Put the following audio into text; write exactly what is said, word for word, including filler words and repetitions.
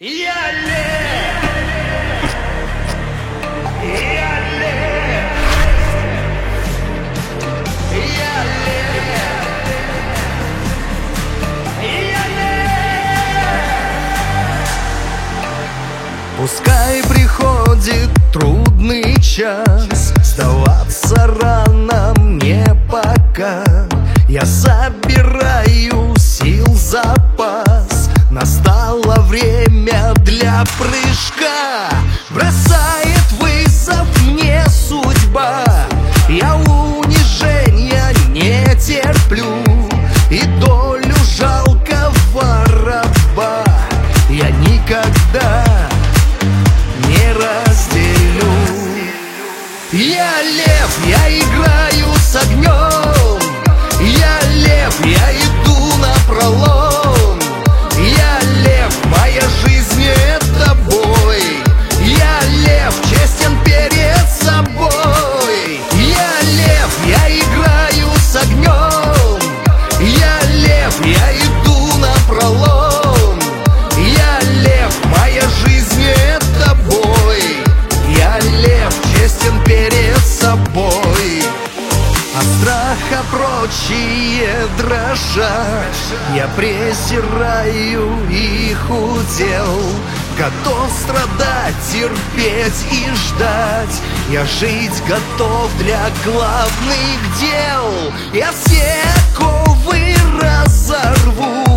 Я лев, я лев, я лев, я лев. Пускай приходит трудный час, сдаваться рано мне пока. Я собираю сил запас, настало время для прыжка. Бросает вызов мне судьба, я унижения не терплю, и долю жалкого раба я никогда не разделю. Я лев, я играю с огнем, я лев, я иду напролом. Я лев, моя жизнь это бой. Я лев, честен перед собой. Я лев, я играю с огнем, я лев, я иду напролом. Я лев, моя жизнь это бой. Я лев, честен перед собой. От страха прочие дрожат, я презираю их удел. Готов страдать, терпеть и ждать, я жить готов для главных дел. Я все оковы разорву,